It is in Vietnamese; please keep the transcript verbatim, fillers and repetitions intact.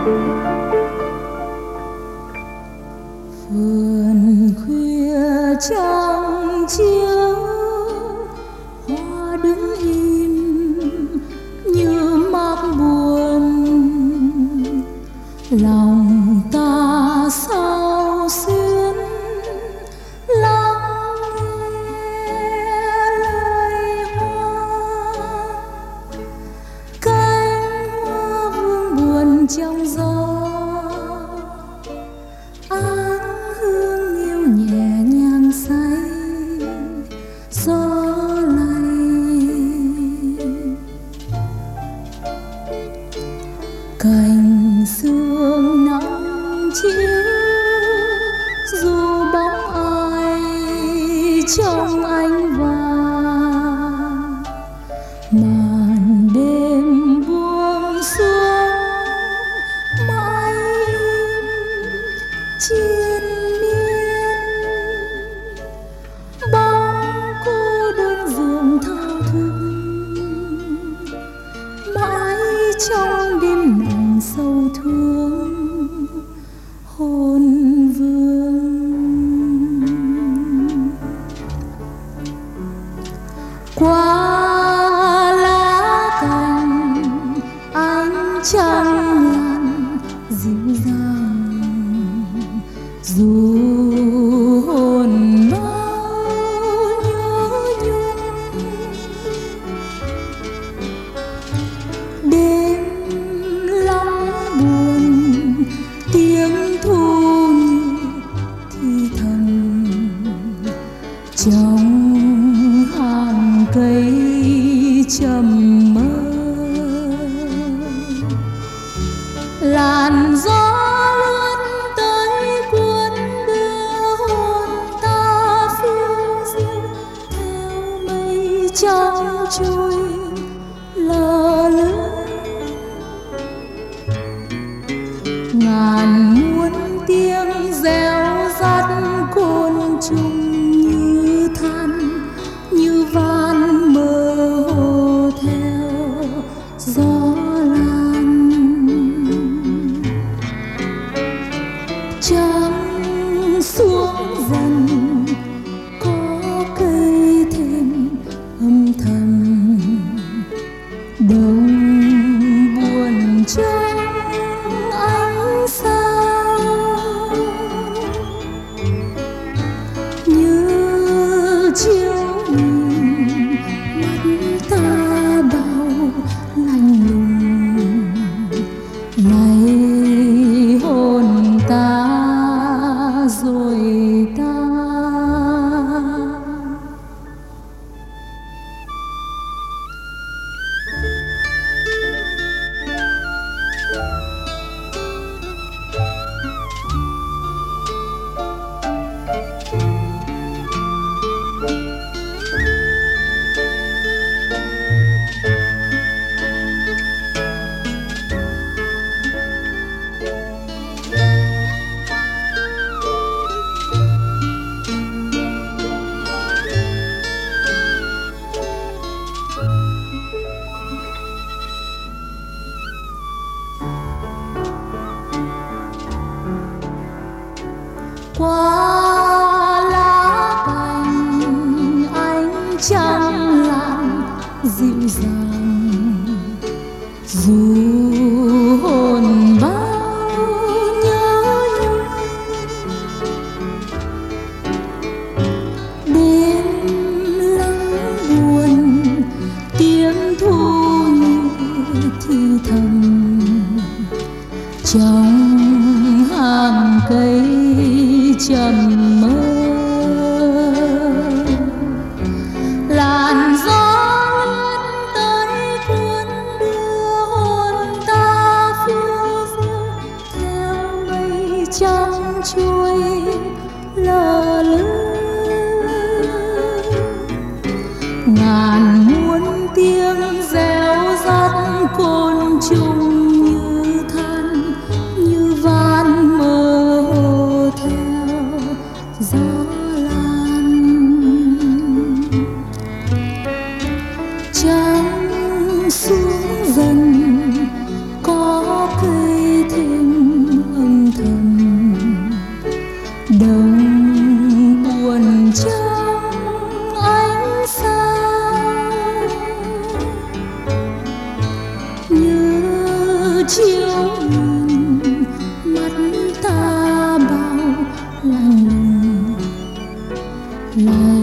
vườn khuya trăng chiếu, hoa đứng im như mắc buồn. Lòng ta sao xuyến lắng nghe lời hoa, cánh hoa vương buồn trong gió. Áng hương yêu nhẹ nhàng say gió lay. Cành sương nắng chiếu dù bóng ai trong ánh vàng. Màn đêm buông xuống mãi triền miên, bóng cô đơn giường thao thức mãi trong đêm nặng sâu thương hồn vương. Qua lá cành ánh trăng lặn dịu dàng, dù hồn bao nhớ nhung. Đêm lắm buồn tiếng thu như thì thầm trong hàng cây trầm mơ. Làn gió lướt tới cuốn đưa hồn ta phiêu diêu theo mây trắng trôi lờ lững. Ngàn muôn tiếng reo rắt côn trùng như than như van mơ hồ theo gió lan. Trăng xuống dần có cây thêm âm thầm, đông buồn trong ánh sao như chiều nhìn mắt ta đau lạnh lùng. Này hồn ta rồi ta. Qua lá cành ánh trăng lặn dịu dàng, dù hồn bao nhớ nhung. Đêm lắng buồn tiếng thu như thì thầm trong hàng cây trầm mơ. Làn gió lướt tới cuốn đưa hồn ta phiêu diêu theo mây trắng trôi lờ lững. Ngàn muôn tiếng reo rắt côn trùng như than như van mơ hồ theo gió lan. Trăng xuống dần có cây thêm lại